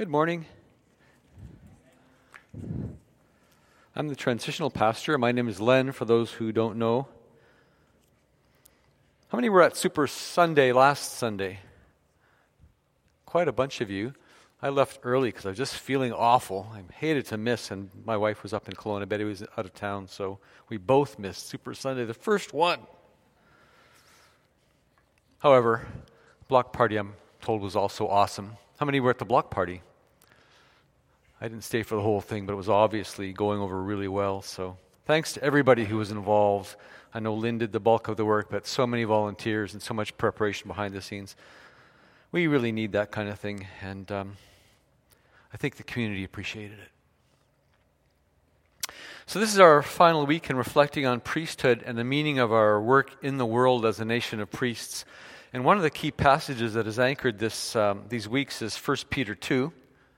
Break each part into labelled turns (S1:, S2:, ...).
S1: Good morning. I'm the transitional pastor. My name is Len, for those who don't know. How many were at Super Sunday last Sunday? Quite a bunch of you. I left early because I was just feeling awful. I hated to miss, and my wife was up in Kelowna. Betty was out of town, so we both missed Super Sunday, the first one. However, block party, I'm told, was also awesome. How many were at the block party? I didn't stay for the whole thing, but it was obviously going over really well. So thanks to everybody who was involved. I know Lynn did the bulk of the work, but so many volunteers and so much preparation behind the scenes. We really need that kind of thing, and I think the community appreciated it. So this is our final week in reflecting on priesthood and the meaning of our work in the world as a nation of priests. And one of the key passages that has anchored these weeks is 1 Peter 2,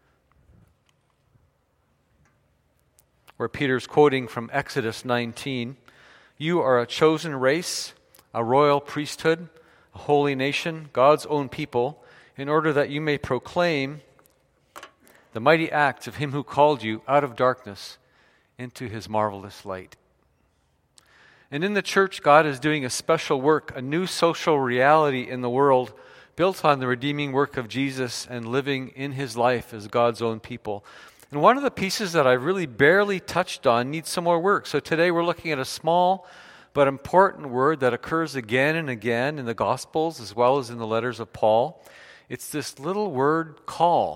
S1: where Peter's quoting from Exodus 19, "You are a chosen race, a royal priesthood, a holy nation, God's own people, in order that you may proclaim the mighty acts of him who called you out of darkness into his marvelous light." And in the church, God is doing a special work, a new social reality in the world, built on the redeeming work of Jesus and living in his life as God's own people. And one of the pieces that I've really barely touched on needs some more work. So today we're looking at a small but important word that occurs again and again in the Gospels as well as in the letters of Paul. It's this little word, call.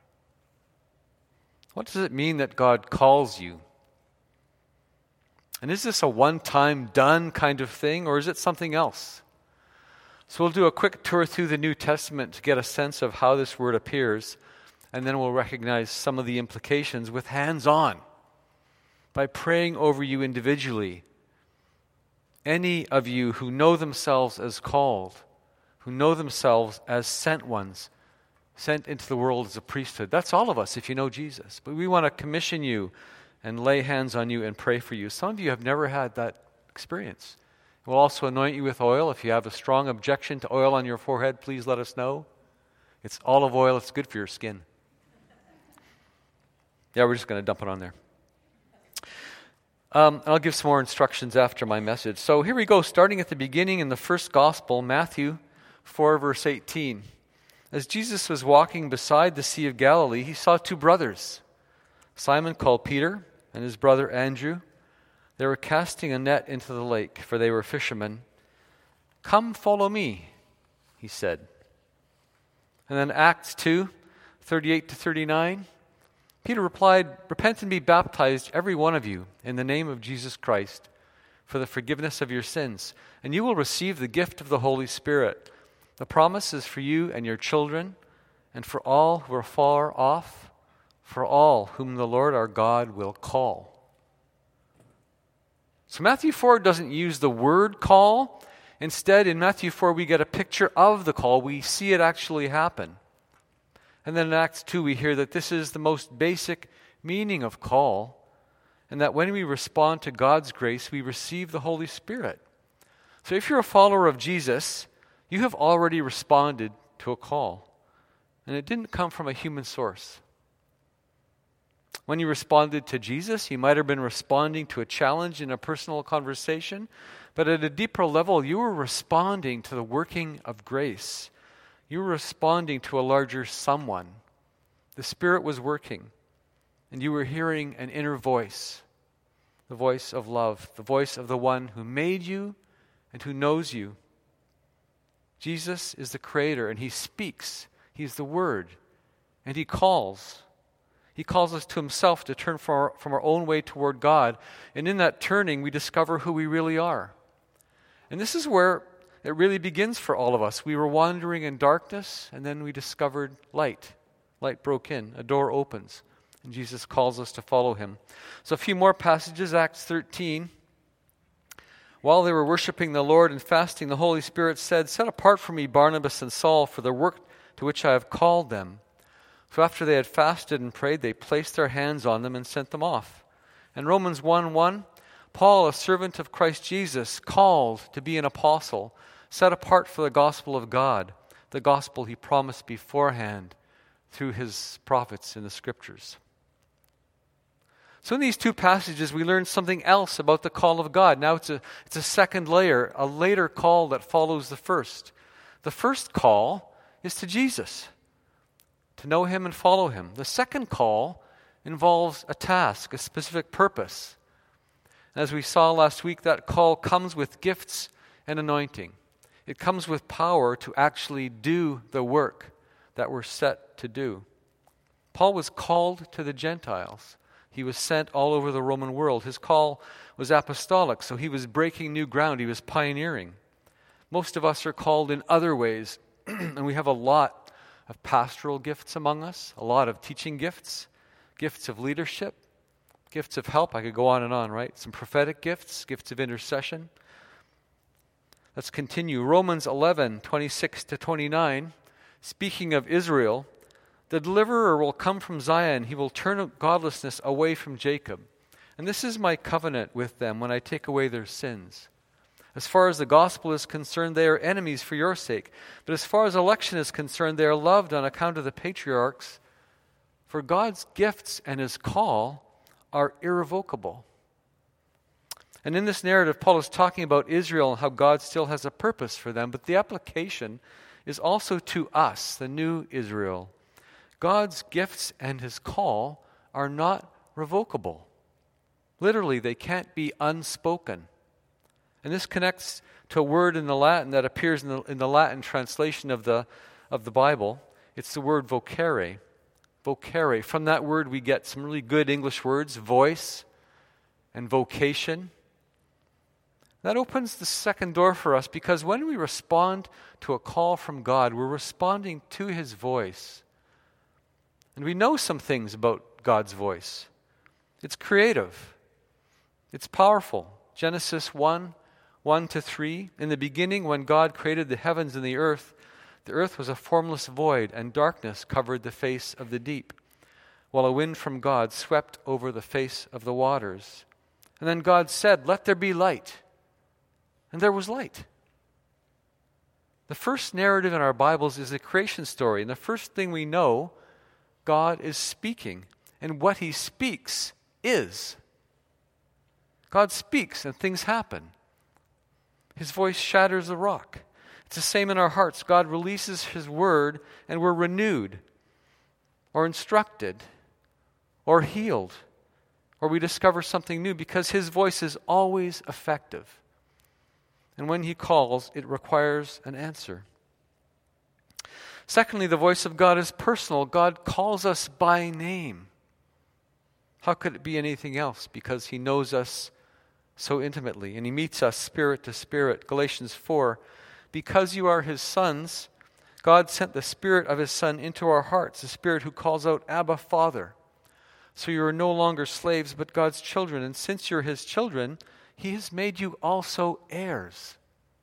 S1: What does it mean that God calls you? And is this a one-time done kind of thing, or is it something else? So we'll do a quick tour through the New Testament to get a sense of how this word appears, and then we'll recognize some of the implications with hands-on by praying over you individually. Any of you who know themselves as called, who know themselves as sent ones, sent into the world as a priesthood. That's all of us if you know Jesus. But we want to commission you and lay hands on you and pray for you. Some of you have never had that experience. We'll also anoint you with oil. If you have a strong objection to oil on your forehead, please let us know. It's olive oil. It's good for your skin. Yeah, we're just going to dump it on there. I'll give some more instructions after my message. So here we go, starting at the beginning in the first gospel, Matthew 4, verse 18. As Jesus was walking beside the Sea of Galilee, he saw two brothers, Simon called Peter and his brother Andrew. They were casting a net into the lake, for they were fishermen. "Come, follow me," he said. And then Acts 2, 38 to 39. Peter replied, "Repent and be baptized, every one of you, in the name of Jesus Christ, for the forgiveness of your sins, and you will receive the gift of the Holy Spirit. The promise is for you and your children, and for all who are far off, for all whom the Lord our God will call." So Matthew 4 doesn't use the word call. Instead, in Matthew 4, we get a picture of the call. We see it actually happen. And then in Acts 2, we hear that this is the most basic meaning of call, and that when we respond to God's grace, we receive the Holy Spirit. So if you're a follower of Jesus, you have already responded to a call, and it didn't come from a human source. When you responded to Jesus, you might have been responding to a challenge in a personal conversation, but at a deeper level, you were responding to the working of grace. You were responding to a larger someone. The Spirit was working, and you were hearing an inner voice, the voice of love, the voice of the one who made you and who knows you. Jesus is the Creator, and he speaks. He's the Word, and he calls. He calls us to himself to turn from our own way toward God, and in that turning, we discover who we really are. And this is where it really begins for all of us. We were wandering in darkness, and then we discovered light. Light broke in, a door opens, and Jesus calls us to follow him. So a few more passages, Acts 13. While they were worshiping the Lord and fasting, the Holy Spirit said, "Set apart for me Barnabas and Saul for the work to which I have called them." So after they had fasted and prayed, they placed their hands on them and sent them off. And Romans 1:1, Paul, a servant of Christ Jesus, called to be an apostle, set apart for the gospel of God, the gospel he promised beforehand through his prophets in the scriptures. So in these two passages, we learn something else about the call of God. Now it's a second layer, a later call that follows the first. The first call is to Jesus, to know him and follow him. The second call involves a task, a specific purpose. And as we saw last week, that call comes with gifts and anointing. It comes with power to actually do the work that we're set to do. Paul was called to the Gentiles. He was sent all over the Roman world. His call was apostolic, so he was breaking new ground. He was pioneering. Most of us are called in other ways, and we have a lot of pastoral gifts among us, a lot of teaching gifts, gifts of leadership, gifts of help. I could go on, right? Some prophetic gifts, gifts of intercession. Let's continue. Romans 11:26-29, speaking of Israel, the deliverer will come from Zion. He will turn godlessness away from Jacob. And this is my covenant with them when I take away their sins. As far as the gospel is concerned, they are enemies for your sake. But as far as election is concerned, they are loved on account of the patriarchs. For God's gifts and his call are irrevocable. And in this narrative, Paul is talking about Israel and how God still has a purpose for them. But the application is also to us, the new Israel. God's gifts and his call are not revocable. Literally, they can't be unspoken. And this connects to a word in the Latin that appears in the Latin translation of the Bible. It's the word vocare. Vocare. From that word we get some really good English words, voice and vocation. That opens the second door for us because when we respond to a call from God, we're responding to his voice. And we know some things about God's voice. It's creative. It's powerful. Genesis 1:1-3. In the beginning, when God created the heavens and the earth was a formless void, and darkness covered the face of the deep, while a wind from God swept over the face of the waters. And then God said, "Let there be light." And there was light. The first narrative in our Bibles is the creation story. And the first thing we know, God is speaking. And what he speaks is. God speaks and things happen. His voice shatters the rock. It's the same in our hearts. God releases his word and we're renewed or instructed or healed or we discover something new because his voice is always effective. And when he calls, it requires an answer. Secondly, the voice of God is personal. God calls us by name. How could it be anything else? Because he knows us so intimately, and he meets us spirit to spirit. Galatians 4, because you are his sons, God sent the Spirit of his Son into our hearts, the Spirit who calls out, Abba, Father. So you are no longer slaves, but God's children. And since you're his children, he has made you also heirs.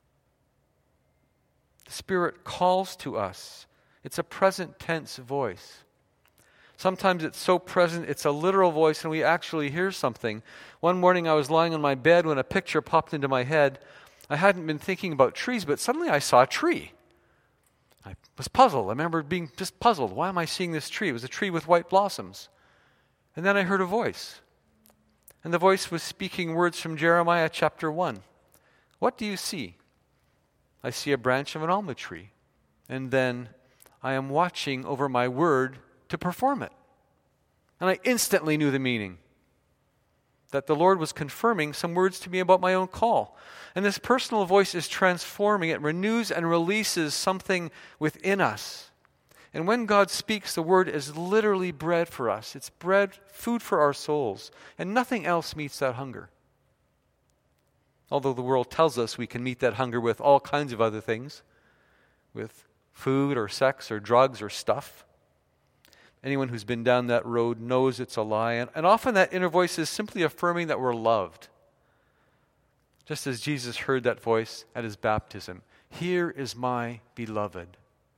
S1: The Spirit calls to us. It's a present tense voice. Sometimes it's so present, it's a literal voice, and we actually hear something. One morning I was lying on my bed when a picture popped into my head. I hadn't been thinking about trees, but suddenly I saw a tree. I was puzzled. I remember being just puzzled. Why am I seeing this tree? It was a tree with white blossoms. And then I heard a voice. And the voice was speaking words from Jeremiah chapter 1. What do you see? I see a branch of an almond tree. And then I am watching over my word to perform it. And I instantly knew the meaning. That the Lord was confirming some words to me about my own call. And this personal voice is transforming. It renews and releases something within us. And when God speaks, the word is literally bread for us. It's bread, food for our souls. And nothing else meets that hunger. Although the world tells us we can meet that hunger with all kinds of other things. With food or sex or drugs or stuff. Anyone who's been down that road knows it's a lie. And often that inner voice is simply affirming that we're loved. Just as Jesus heard that voice at his baptism. Here is my beloved.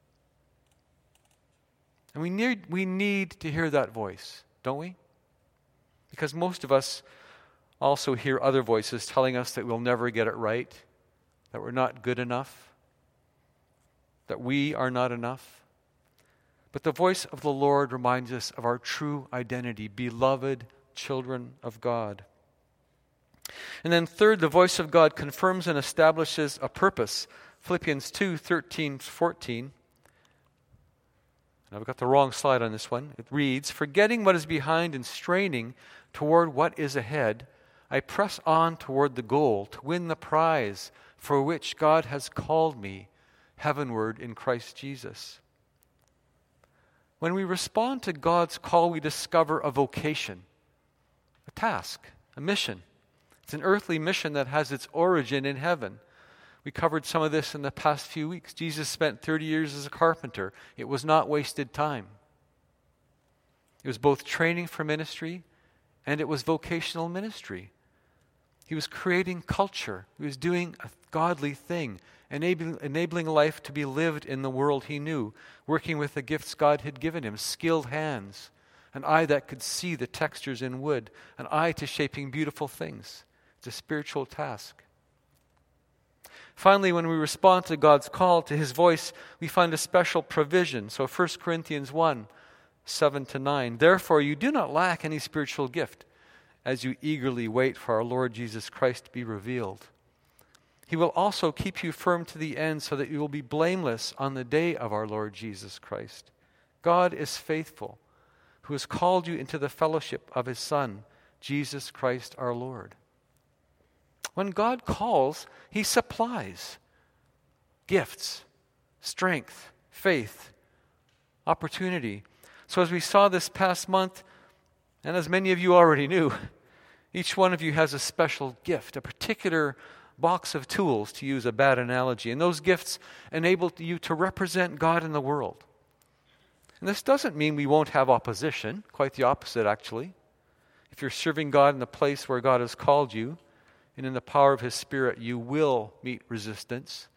S1: And we need to hear that voice, don't we? Because most of us also hear other voices telling us that we'll never get it right, that we're not good enough, that we are not enough. But the voice of the Lord reminds us of our true identity, beloved children of God. And then third, the voice of God confirms and establishes a purpose. Philippians 2:13-14. I've got the wrong slide on this one. It reads, "Forgetting what is behind and straining toward what is ahead, I press on toward the goal to win the prize for which God has called me heavenward in Christ Jesus." When we respond to God's call, we discover a vocation, a task, a mission. It's an earthly mission that has its origin in heaven. We covered some of this in the past few weeks. Jesus spent 30 years as a carpenter. It was not wasted time. It was both training for ministry and it was vocational ministry. He was creating culture. He was doing a godly thing, enabling life to be lived in the world he knew, working with the gifts God had given him, skilled hands, an eye that could see the textures in wood, an eye to shaping beautiful things. It's a spiritual task. Finally, when we respond to God's call, to his voice, we find a special provision. So 1 Corinthians 1:7-9. "Therefore you do not lack any spiritual gift, as you eagerly wait for our Lord Jesus Christ to be revealed. He will also keep you firm to the end so that you will be blameless on the day of our Lord Jesus Christ. God is faithful, who has called you into the fellowship of his Son, Jesus Christ our Lord." When God calls, he supplies gifts, strength, faith, opportunity. So as we saw this past month, and as many of you already knew, each one of you has a special gift, a particular box of tools, to use a bad analogy. And those gifts enable you to represent God in the world. And this doesn't mean we won't have opposition, quite the opposite actually. If you're serving God in the place where God has called you, and in the power of his Spirit, you will meet resistance.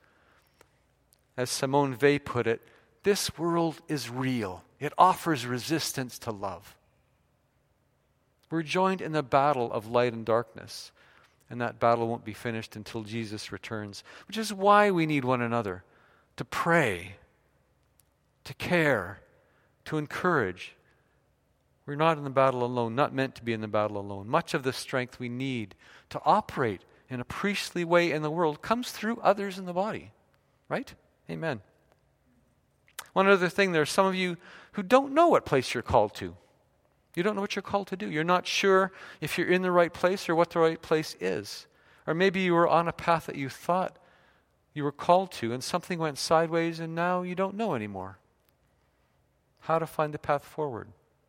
S1: As Simone Weil put it, this world is real. It offers resistance to love. We're joined in the battle of light and darkness, and that battle won't be finished until Jesus returns, which is why we need one another, to pray, to care, to encourage. We're not in the battle alone, not meant to be in the battle alone. Much of the strength we need to operate in a priestly way in the world comes through others in the body. Right? Amen. One other thing, there are some of you who don't know what place you're called to. You don't know what you're called to do. You're not sure if you're in the right place or what the right place is. Or maybe you were on a path that you thought you were called to and something went sideways and now you don't know anymore how to find the path forward.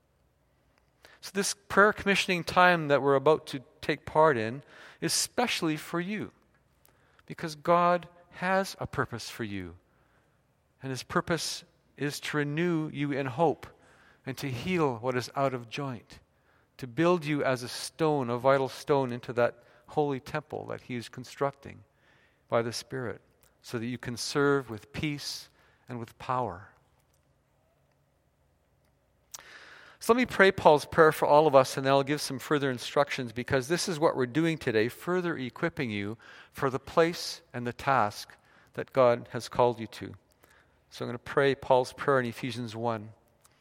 S1: So this prayer commissioning time that we're about to take part in is specially for you, because God has a purpose for you. And his purpose is to renew you in hope and to heal what is out of joint, to build you as a stone, a vital stone, into that holy temple that he is constructing by the Spirit, so that you can serve with peace and with power. So let me pray Paul's prayer for all of us, and then I'll give some further instructions, because this is what we're doing today, further equipping you for the place and the task that God has called you to. So I'm going to pray Paul's prayer in Ephesians 1.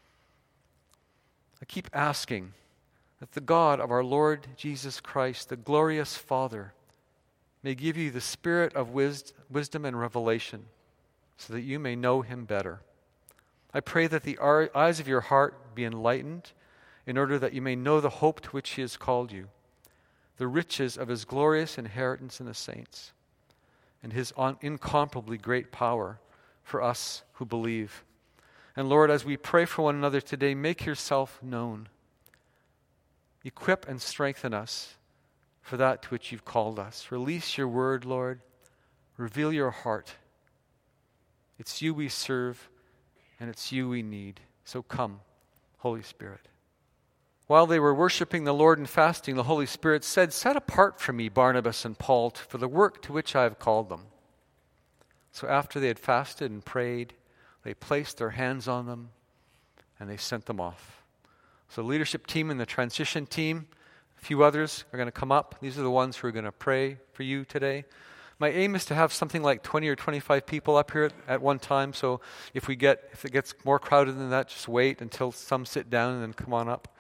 S1: I keep asking that the God of our Lord Jesus Christ, the glorious Father, may give you the spirit of wisdom and revelation, so that you may know him better. I pray that the eyes of your heart be enlightened, in order that you may know the hope to which he has called you, the riches of his glorious inheritance in the saints, and his incomparably great power for us who believe. And Lord, as we pray for one another today, make yourself known. Equip and strengthen us for that to which you've called us. Release your word, Lord. Reveal your heart. It's you we serve, and it's you we need. So come, Holy Spirit. While they were worshiping the Lord and fasting, the Holy Spirit said, "Set apart for me Barnabas and Paul for the work to which I have called them." So after they had fasted and prayed, they placed their hands on them and they sent them off. So the leadership team and the transition team, a few others are going to come up. These are the ones who are going to pray for you today. My aim is to have something like 20 or 25 people up here at one time. So if it gets more crowded than that, just wait until some sit down and then come on up.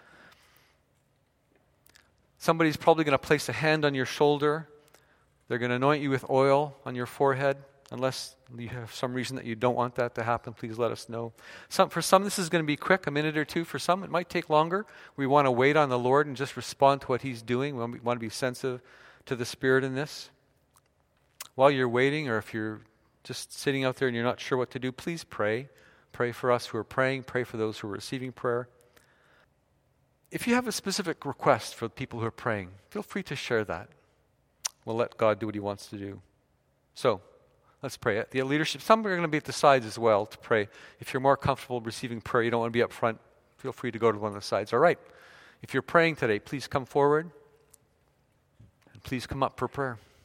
S1: Somebody's probably going to place a hand on your shoulder. They're going to anoint you with oil on your forehead. Unless you have some reason that you don't want that to happen, please let us know. For some, this is going to be quick, a minute or two. For some, it might take longer. We want to wait on the Lord and just respond to what He's doing. We want to be sensitive to the Spirit in this. While you're waiting, or if you're just sitting out there and you're not sure what to do, please pray. Pray for us who are praying. Pray for those who are receiving prayer. If you have a specific request for the people who are praying, feel free to share that. We'll let God do what He wants to do. So, let's pray. The leadership, some are going to be at the sides as well to pray. If you're more comfortable receiving prayer, you don't want to be up front, feel free to go to one of the sides. All right. If you're praying today, please come forward. And please come up for prayer.